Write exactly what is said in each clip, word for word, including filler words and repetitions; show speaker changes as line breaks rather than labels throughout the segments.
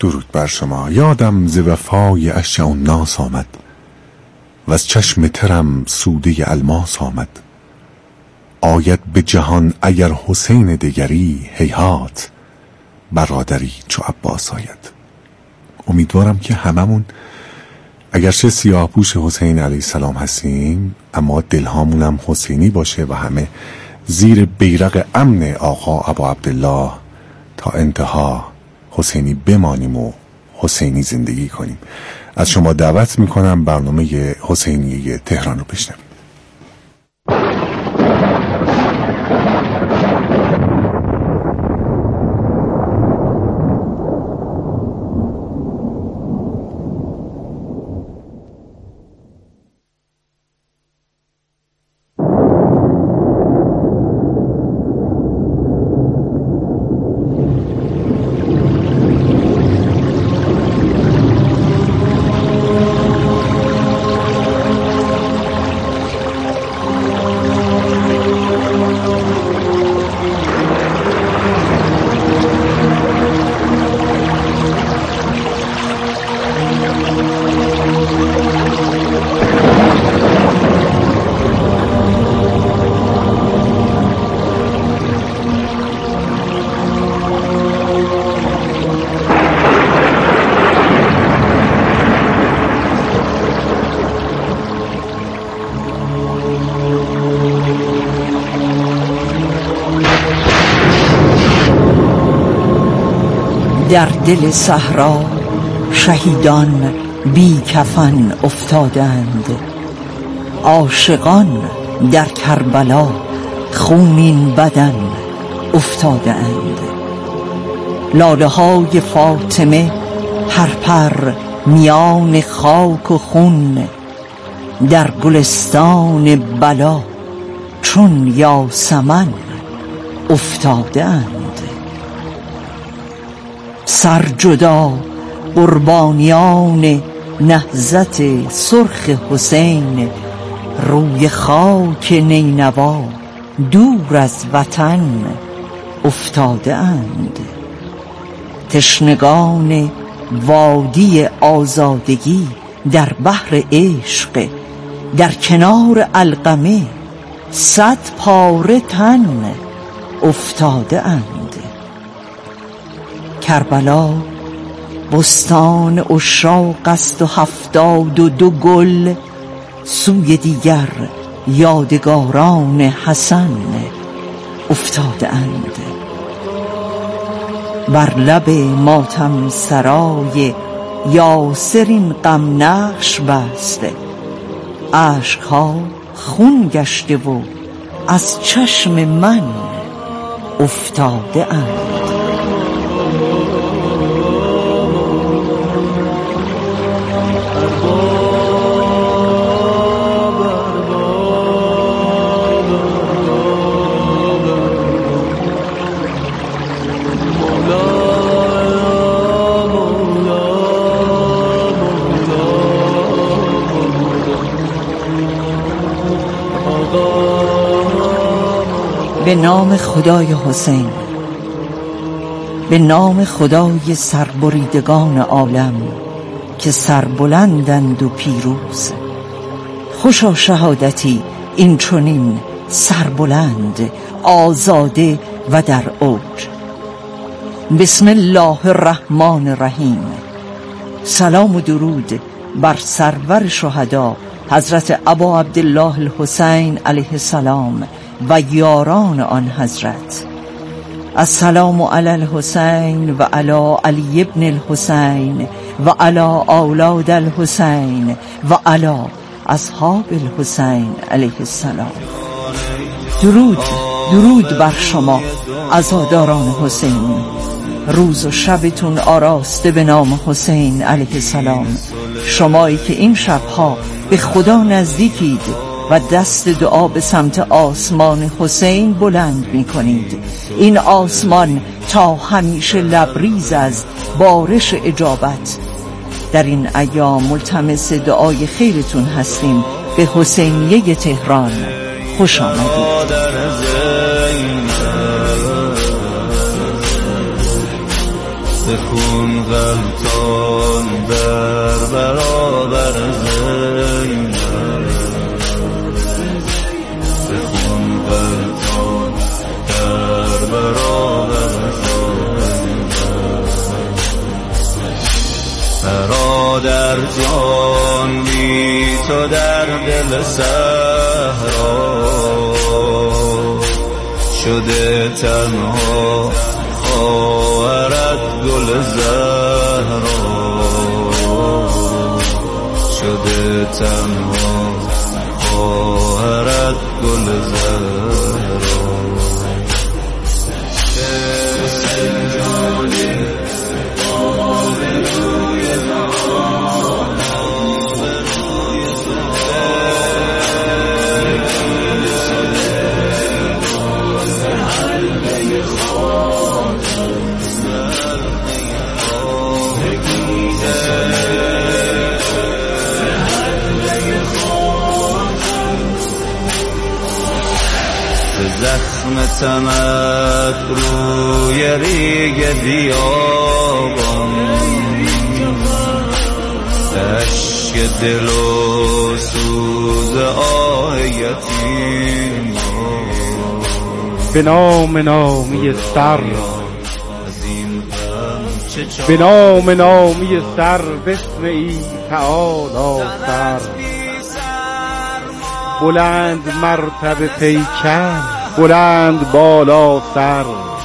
درود بر شما. یادم ز وفای اشجع الناس آمد و از چشم ترم سوده الماس آمد. آید به جهان اگر حسین دگری، هیهات برادری چو عباس آید. امیدوارم که هممون اگرچه سیاه پوش حسین علیه السلام هستیم اما دلهامون هم حسینی باشه و همه زیر بیرق امن آقا ابا عبدالله تا انتها حسینی بمانیم و حسینی زندگی کنیم. از شما دعوت میکنم برنامه حسینی تهران رو بشنوید.
در دل صحرا شهیدان بی کفن افتادند، عاشقان در کربلا خونین بدن افتادند. لاله های فاطمه پرپر میان خاک و خون، در گلستان بلا چون یاسمن افتادند. سر جدا قربانیان نهضت سرخ حسین، روی خاک نینوا دور از وطن افتاده اند. تشنگان وادی آزادگی در بحر عشق، در کنار علقمه صد پاره تن افتاده اند. کربلا بستان عشاق است و هفتاد و دو گل، سوی دیگر یادگاران حسن افتاده اند. بر لب ماتم سرای یاسر این غم نقش بسته، اشکها خون گشته و از چشم من افتاده اند. به نام خدای حسین، به نام خدای سربریدگان عالم که سربلندند و پیروز. خوشا شهادتی این چنین سربلند، آزاده و در اوج. بسم الله الرحمن الرحیم. سلام و درود بر سرور شهدا حضرت ابا عبدالله الحسین علیه السلام و یاران آن حضرت. السلام علی الحسین و علی علی ابن الحسین و علی اولاد الحسین و علی اصحاب الحسین علیه السلام. درود درود بر شما عزاداران حسینی. روز و شبتون آراسته به نام حسین علیه السلام. شمایی که این شبها به خدا نزدیکید و دست دعا به سمت آسمان حسین بلند می کنید. این آسمان تا همیشه لبریز از بارش اجابت. در این ایام ملتمس دعای خیرتون هستیم. به حسینیه تهران خوش آمدید.
بخون غلطان در برابر زینب، بخون غلطان در برابر زینب. برادر جان بی تو در دل صحرا شده تنها، خواهرت گل زهرا شده تنها، خواهرت گل زهرا. حسین جانی آبروی زهرا، آبروی زخم تمت روی ریگ بیابان، اشک دل و سوز آه یتیم،
به نام نامی سر، به نام نامی سر، بسم ای تعالی سر. بلند مرتبه پیکر، بلند بالا سر،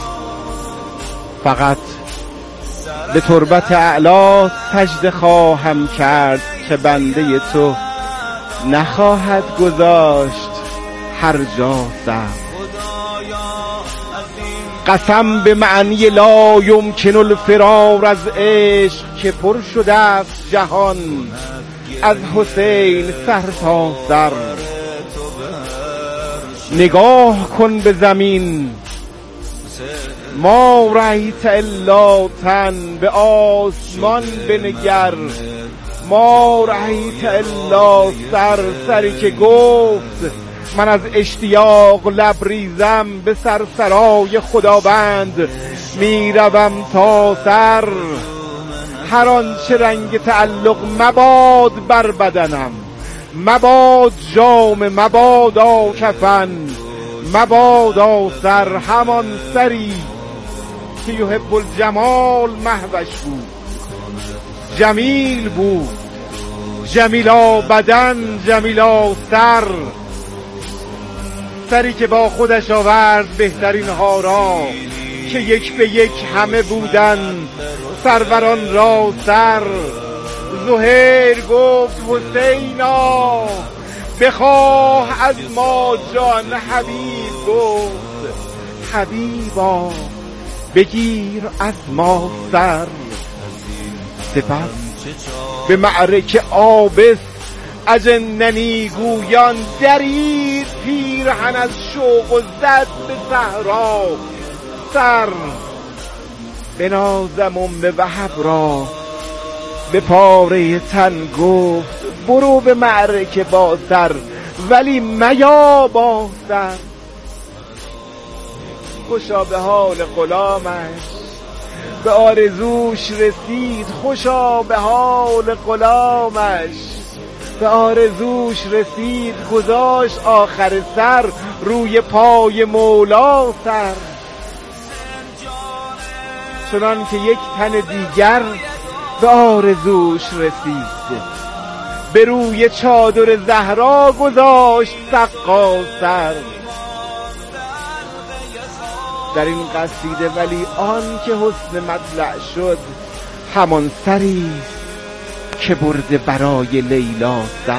فقط به تربت اعلی سجده خواهم کرد که بنده تو نخواهد گذاشت هر جا سر. قسم به معنی لا یمکن الفرار از عشق که پر شده است جهان از حسین سر تا سر. نگاه کن به زمین، ما رأیت الا تن، به آسمان بنگر، ما رأیت الا سر. سری که گفت من از اشتیاق لبریزم، به سرسرای خداوند میروم تا سر. هر آنچه رنگ تعلق مباد بر بدنم، مباد جام، مبادا کفن، مبادا سر. همان سری که یحب الجمال محوش بود، جمیل بود، جمیلا بدن، جمیلا سر. سری که با خودش آورد بهترین ها را که یک به یک همه بودن سروران را سر. زهیر گفت حسینا بخواه از ما جان، حبیب گفت حبیبا بگیر از ما سر. سپس به معرکه آبس اجننی گویان درید پیرهن از شوق و زد به صحرا سر. بنازم ام وهب را به پاره تن گفت برو به معرکه با سر، ولی میا با سر. خوشا به حال غلامش به آرزوش رسید، خوشا به حال غلامش به آرزوش رسید. گذاشت آخر سر روی پای مولا سر. چنان که یک تن دیگر به آرزوش رسید، به روی چادر زهرا گذاشت سقا سر. در این قصیده ولی آن که حسن مطلع شد، همان سری که برده برای لیلا سر.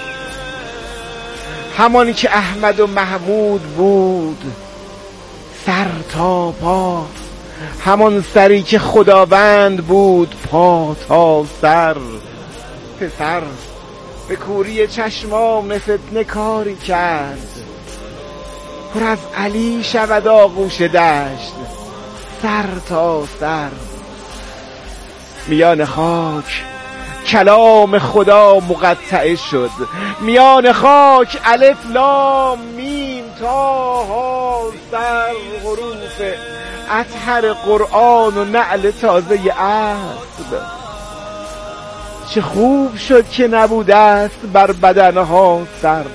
همان که احمد و محمود بود سر تا پا، همان سری که خداوند بود پا تا سر. پسر به کوری چشمان فتنه کاری کرد، پر از علی شود آغوش دشت سر تا سر. میان خاک کلام خدا مقطعه شد، میان خاک الف لام میم تا ها سر. حروف اطهر قرآن و نعل تازه اسب. چه خوب شد که نبوده است بر بدنها سر،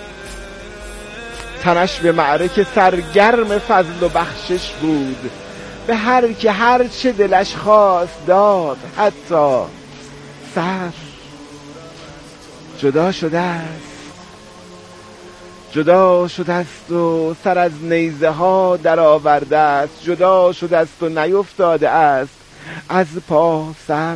تنش به معرکه سرگرم فضل و بخشش بود، به هر که هر چه دلش خواست داد، حتی سر. جدا شده است جدا شده است و سر از نیزه ها در آورده است، جدا شده است و نیفتاده است از پا سر.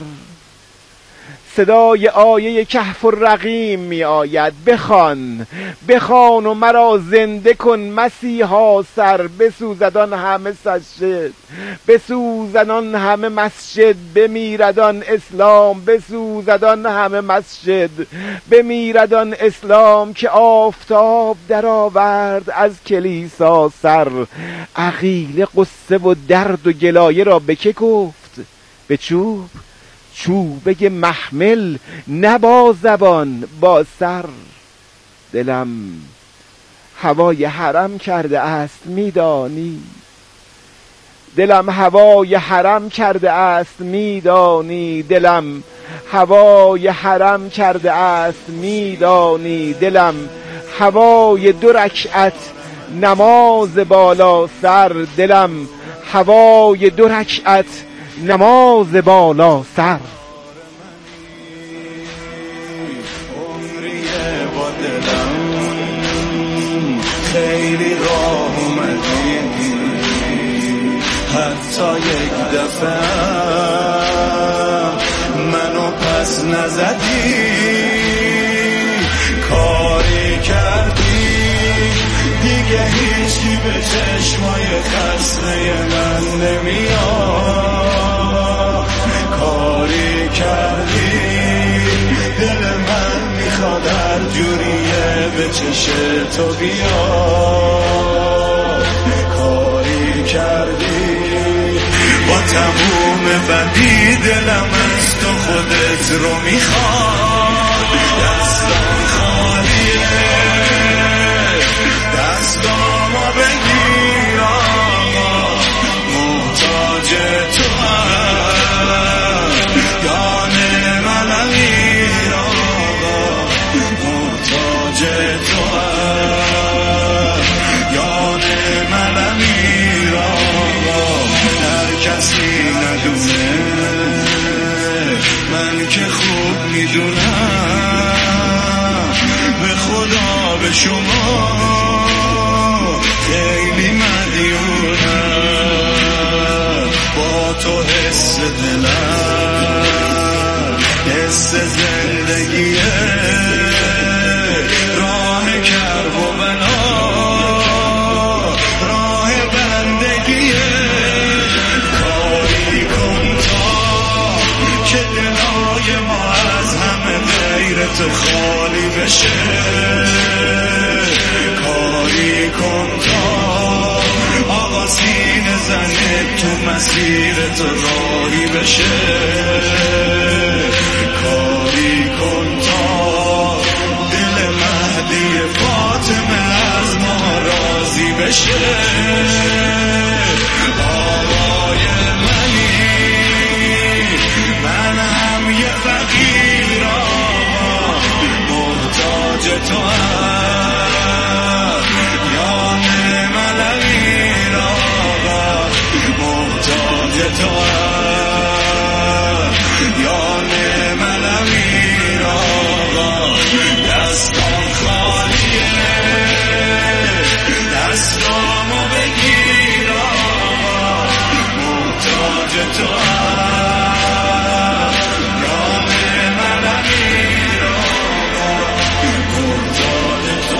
صدای آیه کهف الرقیم می آید، بخوان بخوان و مرا زنده کن مسیحا سر. بسوزدان همه مسجد بسوزدان همه مسجد، بمیردان اسلام بسوزدان همه مسجد، بمیردان اسلام که آفتاب در آورد از کلیسا سر. عقیله قصه و درد و گلایه را به که گفت؟ به چوب، چوبه محمل نه با زبان با سر. دلم هوای حرم کرده است میدانی، دلم هوای حرم کرده است میدانی، دلم هوای حرم کرده است میدانی، دلم هوای دو رکعت نماز بالا سر، دلم هوای دو رکعت نماز بالا سر.
عمریه با دلم خیلی راه اومدی، حتی یک دفعه منو پس نزدی، کاری کردی دیگه هیچی به چشمای خسته من نمیاد، کاری کردی دل من میخواد هر جوریه به چش تو بیاد، کاری کردی با تموم بدی دلم از تو خودت رو میخواد، دستم خالیه دستامو بگیر آقا، محتاج تو هم یان من امیر آقا، محتاج تو هم یان من امیر آقا. هر کسی ندونه من که خوب میدونم، به خدا به شما خیلی مدیونم، با تو حس دلم حس زندگیه، راه کرب و بلا راه بندگیه، کاری کن تا که دلای ما از همه غیر تو خالی بشه، کاری کن تا آقا سینه زنه تو مسیر تو راهی بشه، کاری کن تا دل مهدی فاطمه از ما راضی بشه، آقای منی من هم یه فقیر آقا، محتاج تو هم یان من امیر آقا، محتاج تو هم یان من امیر آقا. دستان خالیه دستامو بگیر آقا، محتاج تو هم یان من امیر آقا، محتاج تو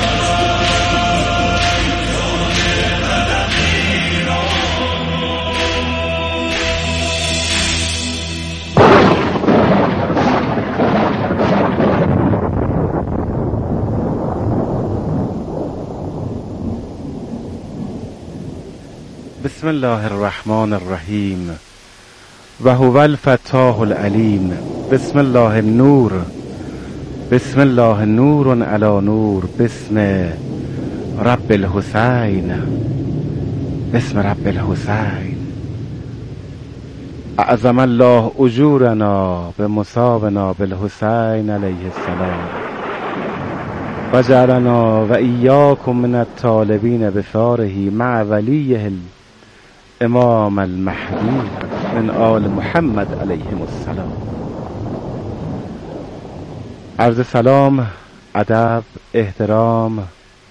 بسم الله الرحمن الرحیم و هو الفتاح العلیم. بسم الله النور بسم الله نور علی نور، بسم رب الحسین بسم رب الحسین. اعظم الله اجورنا بمصابنا بالحسین علیه السلام و جعلنا و ایاکم من الطالبین بثاره مع ولیه الامام المهدی من آل محمد علیهم السلام. عرض سلام، ادب، احترام،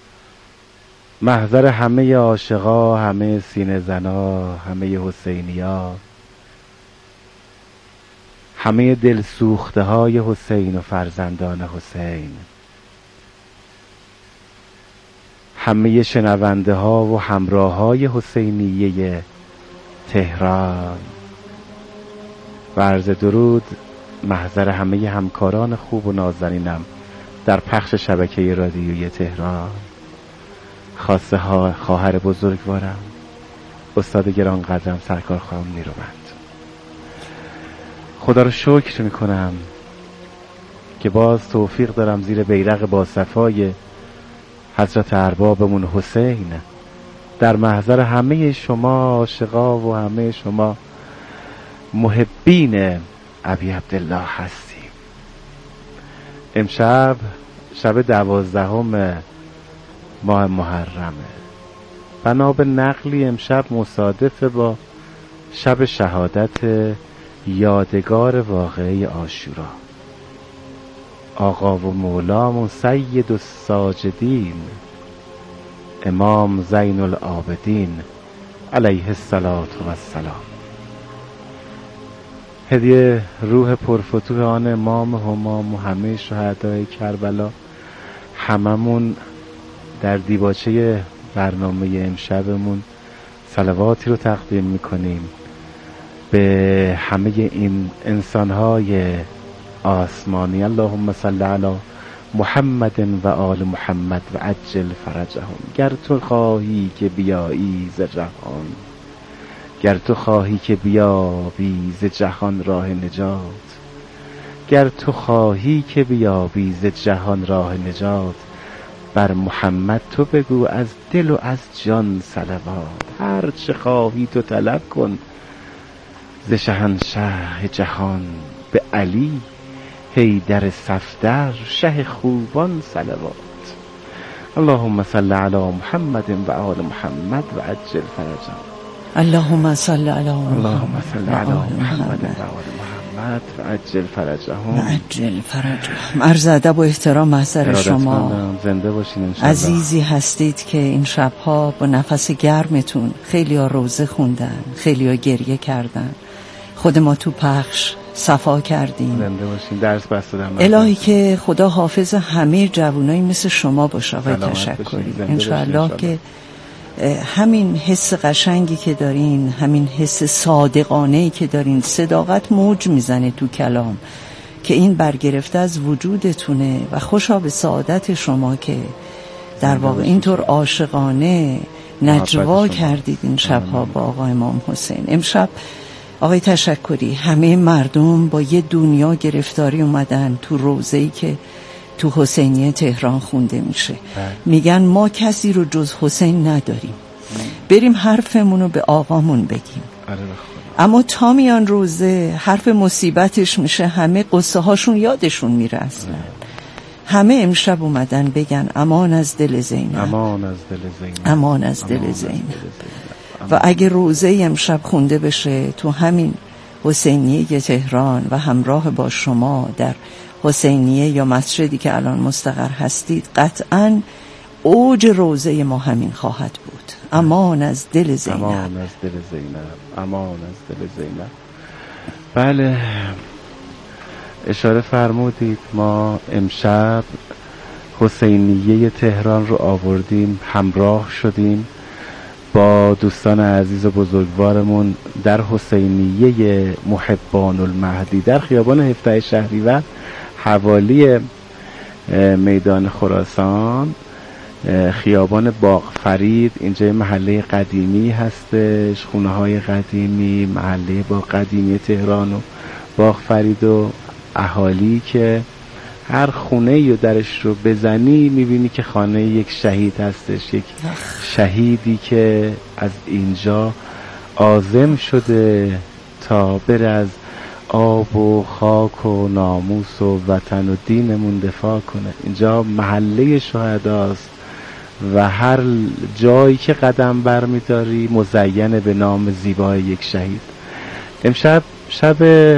محضر همه عاشقا، همه سینه زنا، همه حسینیا، همه دل سوخته های حسین و فرزندان حسین، همه شنونده ها و همراه های حسینیه تهران و عرض درود محضر همه همکاران خوب و نازنینم در پخش شبکه رادیویی تهران، خاصه ها خواهر بزرگوارم استاد گرانقدرم سرکار خانم نیرومند. خدا رو شکر میکنم که باز توفیق دارم زیر بیرق با صفای حضرت اربابمون حسین در محضر همه شما عاشقا و همه شما محبین ابی عبدالله هستیم. امشب شب دوازدهم ماه محرمه، بنا به نقلی امشب مصادف با شب شهادت یادگار واقعه عاشورا. آقا و مولامون سید الساجدین امام زین العابدین علیه الصلاة و السلام. هدیه روح پرفتوح آن امام همام و همه شهدای کربلا. هممون در دیباچه برنامه امشبمون صلواتی رو تقدیم میکنیم به همه این انسانهای آسمانی. اللهم صل علی محمد و آل محمد و عجل فرجهم. گر تو خواهی که بیایی ز جهان، گر تو خواهی که بیابی ز جهان راه نجات، گر تو خواهی که بیابی ز جهان راه نجات، بر محمد تو بگو از دل و از جان صلوات. هر چه خواهی تو طلب کن ز شهنشه جهان، به علی حیدر صفدر شه خوبان صلوات. اللهم صل علی محمد و آل محمد و عجل فرجهم.
اللهم صل علی
اللهم صل علی محمد و آل محمد و عجل فرجهم.
و عجل فرجهم. عرض ادب و احترام محضر شما.
زنده باشین انشالله.
عزیزی هستید که این شبها با نفس گرمتون خیلی ها روزه خوندن، خیلی ها گریه کردن، خود ما تو پخش صفا کردیم.
زنده باشین. درس بس دادم.
الهی که خدا حافظ همه جوانایی مثل شما باشه آقای تشکری. انشاءالله که همین حس قشنگی که دارین، همین حس صادقانه‌ای که دارین، صداقت موج میزنه تو کلام که این برگرفته از وجودتونه و خوشا به سعادت شما که در واقع اینطور عاشقانه نجوا کردید این شبها با آقا امام حسین. امشب آقای تشکری همه مردم با یه دنیا گرفتاری اومدن تو روزه‌ای که تو حسینیه تهران خونده میشه. میگن ما کسی رو جز حسین نداریم، بریم حرفمون رو به آقامون بگیم. اما تا میان روزه حرف مصیبتش میشه، همه قصه هاشون یادشون میره اصلا. همه امشب اومدن بگن امان از دل زینب،
امان از دل زینب،
امان از دل زینب. و اگه روزه امشب خونده بشه تو همین حسینیه تهران و همراه با شما در حسینیه یا مسجدی که الان مستقر هستید، قطعاً اوج روزه ما همین خواهد بود. امان از دل زینب،
امان از دل زینب، امان از دل زینب. بله اشاره فرمودید، ما امشب حسینیه تهران رو آوردیم، همراه شدیم با دوستان عزیز و بزرگوارمون در حسینیه محبان المهدی در خیابان هفده شهریور حوالی میدان خراسان، خیابان باغ فرید. اینجا محله قدیمی هستش، خونه های قدیمی، محله باغ قدیمی تهران و باغ فرید و اهالی که هر خونه رو درش رو بزنی میبینی که خانه یک شهید هستش، یک شهیدی که از اینجا عازم شده تا بره از آب و خاک و ناموس و وطن و دینمون دفاع کنه. اینجا محله شهداست و هر جایی که قدم برمیداری مزین به نام زیبای یک شهید. امشب شب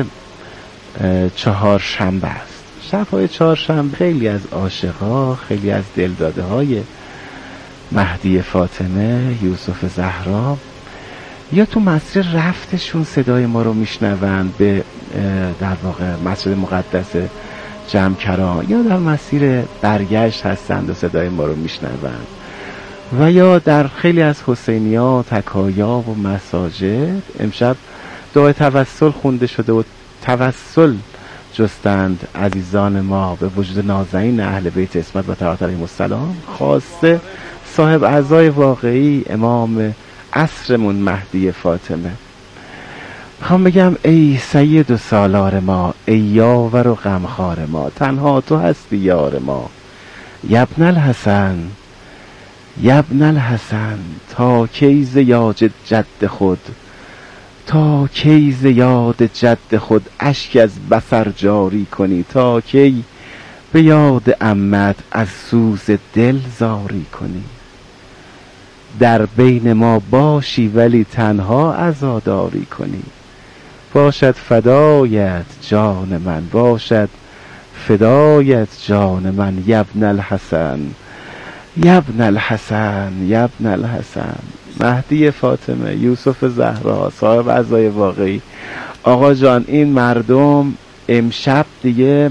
چهارشنبه است. شب‌های چهارشنبه خیلی از عاشق‌ها، خیلی از دلداده‌های مهدی فاطمه، یوسف زهرا، یا تو مسیر رفتشون صدای ما رو میشنوند به در واقع مسجد مقدس جمکران، یا در مسیر برگشت هستند و صدای ما رو میشنوند، و یا در خیلی از حسینی‌ها، تکایا و مساجد امشب دعای توسل خونده شده و توسل جستند عزیزان ما به وجود نازنین اهل بیت عصمت و طهارت علیهم السلام، خاصه صاحب اعضای واقعی امام عصرمون مهدی فاطمه. میخوام بگم ای سید و سالار ما، ای یاور و غمخوار ما، تنها تو هستی یار ما. یبن الحسن یبن الحسن، تا کی ز یاد جد خود، تا کی ز یاد جد خود اشک از بصر جاری کنی، تا کی به یاد عمت از سوز دل زاری کنی. در بین ما باشی ولی تنها عزاداری کنی. باشد فدایت جان من، باشد فدایت جان من. یبن الحسن یبن الحسن یبن الحسن. مهدی فاطمه، یوسف زهرا، صاحب اعضای واقعی. آقا جان، این مردم امشب دیگه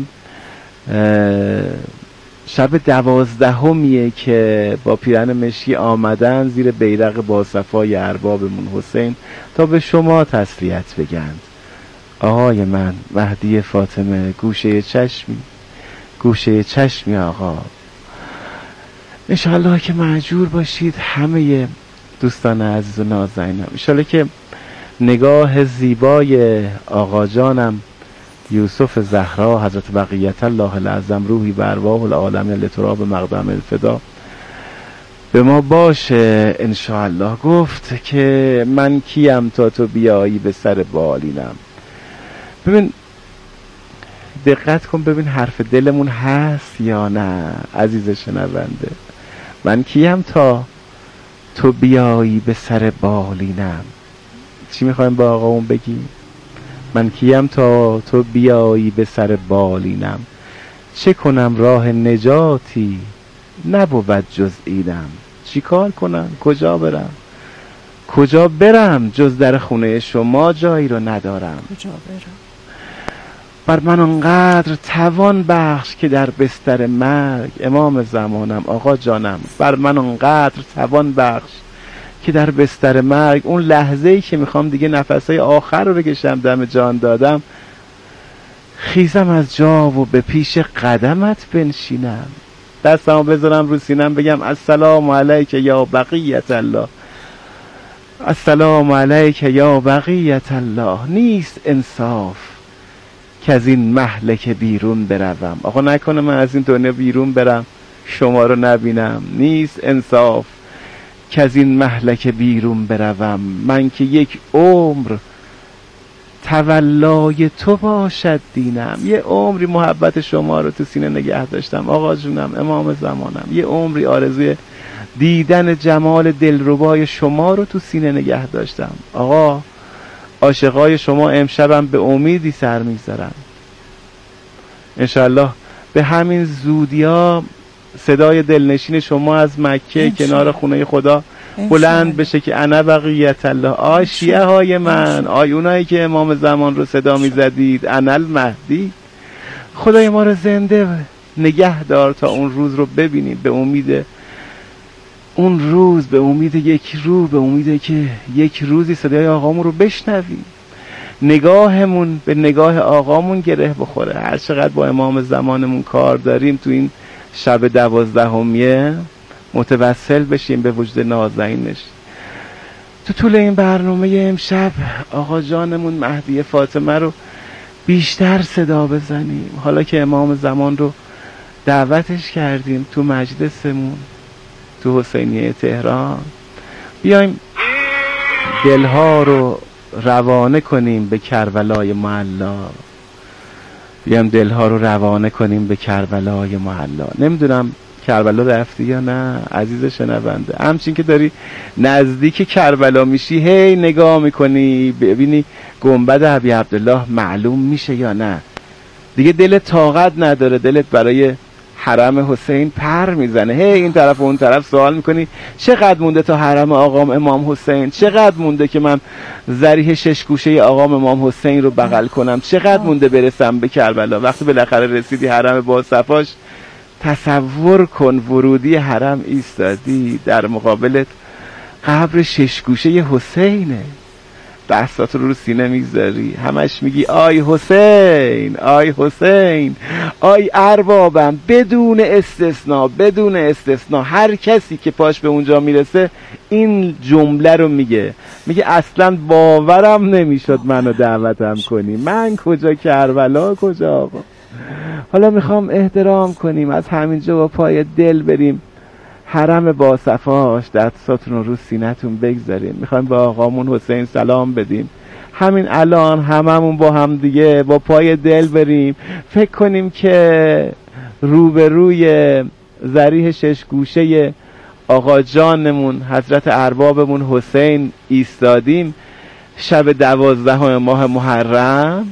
شب دوازدهمیه که با پیرن مشکی آمدن زیر بیرق باصفای اربابمون حسین تا به شما تسلیت بگن. آقای من مهدی فاطمه، گوشه چشمی، گوشه چشمی آقا. انشاءالله که مأجور باشید همه دوستان عزیز و نازنینم. انشاءالله که نگاه زیبای آقا جانم یوسف زهرا حضرت بقیت الله العظم روحی به ارواح العالم لتراب مقدم الفدا به ما باشه انشاءالله. گفت که من کیم تا تو بیایی به سر بالینم. ببین دقت کن ببین حرف دلمون هست یا نه عزیز شنونده. من کیم تا تو بیایی به سر بالینم. چی میخوایم با آقاون بگیم؟ من کیم تا تو بیایی به سر بالینم، چه کنم راه نجاتی نبود جز اینم. چی کار کنم؟ کجا برم؟ کجا برم جز در خونه شما جایی رو ندارم.
کجا برم؟
بر من انقدر توان بخش که در بستر مرگ، امام زمانم آقا جانم، بر من انقدر توان بخش که در بستر مرگ، اون لحظه‌ای که میخوام دیگه نفسهای آخر رو بکشم دم جان دادم، خیزم از جا و به پیش قدمت بنشینم، دستمو بذارم رو سینم بگم السلام علیک یا بقیت الله، السلام علیک یا بقیت الله. نیست انصاف که از این مهلک بیرون بروم. آقا نکنه من از این دنیا بیرون برم شما رو نبینم. نیست انصاف که از این مهلک بیرون بروم. من که یک عمر تولای تو باشد دینم. یه عمری محبت شما رو تو سینه نگه داشتم آقا جونم، امام زمانم. یه عمری آرزوی دیدن جمال دلربای شما رو تو سینه نگه داشتم. آقا عاشقای شما امشبم به امیدی سر میذارم. انشالله به همین زودیا صدای دلنشین شما از مکه کنار خونه خدا بلند بشه که انا بقیت الله. آی شیعه های من، آی اونایی که امام زمان رو صدا میزدید انا المهدی، خدای ما رو زنده نگه دار تا اون روز رو ببینیم. به امید اون روز، به امید یک روز، به امید که یک روزی صدای آقامون رو بشنویم، نگاهمون به نگاه آقامون گره بخوره. هر چقدر با امام زمانمون کار داریم تو این شب دوازدهمیه متوسل بشیم به وجود نازنینش. تو طول این برنامه امشب آقا جانمون مهدی فاطمه رو بیشتر صدا بزنیم. حالا که امام زمان رو دعوتش کردیم تو مجلسمون تو حسینیه تهران، بیایم دلها رو روانه کنیم به کربلای معلا، بیایم دلها رو روانه کنیم به کربلای معلا. نمیدونم کربلا رفتی یا نه عزیز شنونده، همچین که داری نزدیک کربلا میشی هی نگاه میکنی ببینی گنبد ابی عبدالله معلوم میشه یا نه، دیگه دلت طاقت نداره، دلت برای حرم حسین پر میزنه، هی این طرف و اون طرف سوال میکنی چقدر مونده تا حرم آقام امام حسین، چقدر مونده که من ضریح شش گوشه آقام امام حسین رو بغل کنم، چقدر مونده برسم به کربلا. وقتی بالاخره رسیدی حرم با صفاش، تصور کن ورودی حرم ایستادی، در مقابلت قبر شش گوشه حسینه، دستات رو رو سینه میذاری، همش میگی آی حسین آی حسین آی اربابم، بدون استثناء بدون استثناء هر کسی که پاش به اونجا میرسه این جمله رو میگه، میگه اصلا باورم نمیشد منو دعوتم کنی، من کجا کربلا کجا آقا. حالا میخوام احترام کنیم، از همینجا با پای دل بریم حرم با صفاش، دستاتون رو رو سینه‌تون بگذاریم، میخوایم به آقامون حسین سلام بدیم، همین الان هممون با هم دیگه با پای دل بریم، فکر کنیم که روبروی ضریح شش گوشه آقا جانمون حضرت اربابمون حسین ایستادیم شب دوازدهم ماه محرم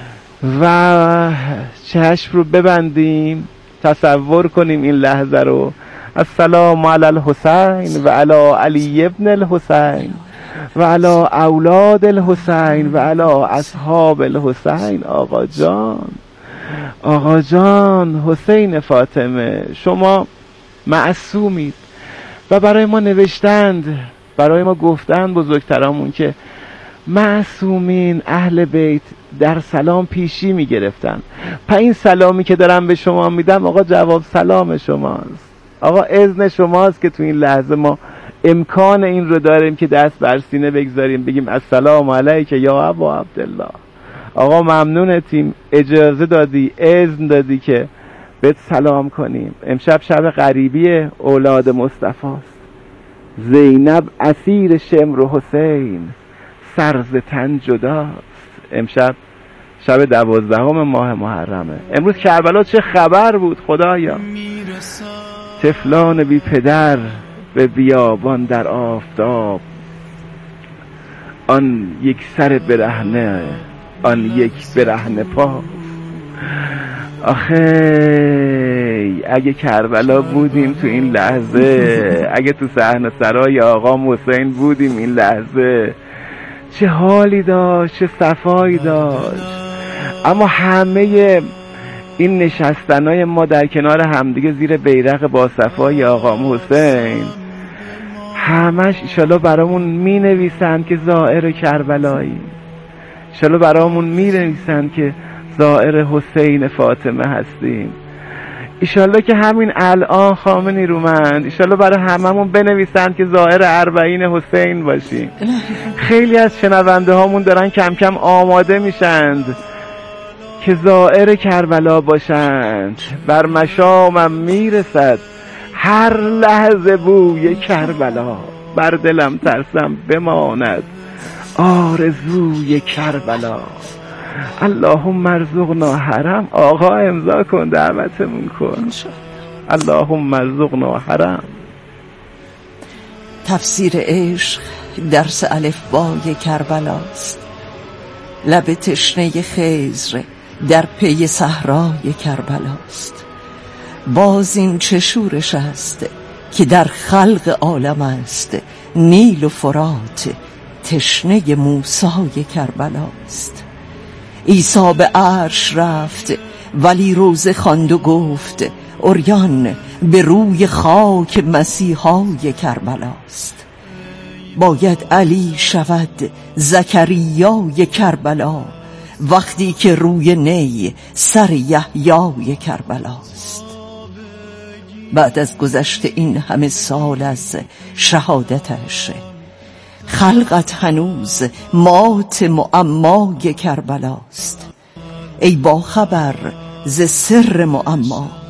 و چشم رو ببندیم، تصور کنیم این لحظه رو. السلام علی الحسین و علی علی ابن الحسین و علی اولاد الحسین و علی اصحاب الحسین. آقا جان آقا جان حسین فاطمه، شما معصومید و برای ما نوشتند، برای ما گفتند بزرگترامون که معصومین اهل بیت در سلام پیشی می گرفتن. پس این سلامی که دارم به شما میدم آقا جواب سلام شماست، آقا اذن شماست که تو این لحظه ما امکان این رو داریم که دست بر سینه بگذاریم بگیم السلام علیک یا ابا عبدالله. آقا ممنونتیم، اجازه دادی، اذن دادی که بهت سلام کنیم. امشب شب غریبی اولاد مصطفی است، زینب اسیر شمر و حسین سرز تن جداست. امشب شب دوازدهم ماه محرمه. امروز کربلا چه خبر بود خدایا؟ طفلان بی پدر به بیابان در آفتاب، آن یک سر برهنه آن یک برهنه پا. آخه اگه کربلا بودیم تو این لحظه، اگه تو صحنه سرای آقا حسین بودیم این لحظه، چه حالی داشت، چه صفایی داشت. اما همه این نشستنای ما در کنار همدیگه زیر بیرق با صفای آقا حسین، همش ایشالا برامون می نویسند که زائر کربلایی، ایشالا برامون می نویسند که زائر حسین فاطمه هستیم، ایشالا که همین الان خامه نیرومند ایشالا برای هممون بنویسند که زائر اربعین حسین باشیم. خیلی از شنونده هامون دارن کم کم آماده میشند که زائر کربلا باشند. بر مشامم میرسد هر لحظه بوی کربلا، بر دلم ترسم بماند آرزوی کربلا. اللهم ارزقنا حرم. آقا امضا کن، دعوتمون کن. اللهم ارزقنا حرم.
تفسیر عشق درس الفبای کربلاست، لب تشنه خضر در پی صحرای کربلاست. باز این چه شورش است که در خلق عالم است، نیل و فرات تشنه موسی کربلاست. عیسی به عرش رفت ولی روزه خواند و گفت عریان به روی خاک مسیحای کربلاست. باید علی شود زکریای کربلا، وقتی که روی نی سر یحیای کربلاست. بعد از گذشت این همه سال از شهادتش، خلقت هنوز مات معمای کربلاست. ای با خبر ز سر معما،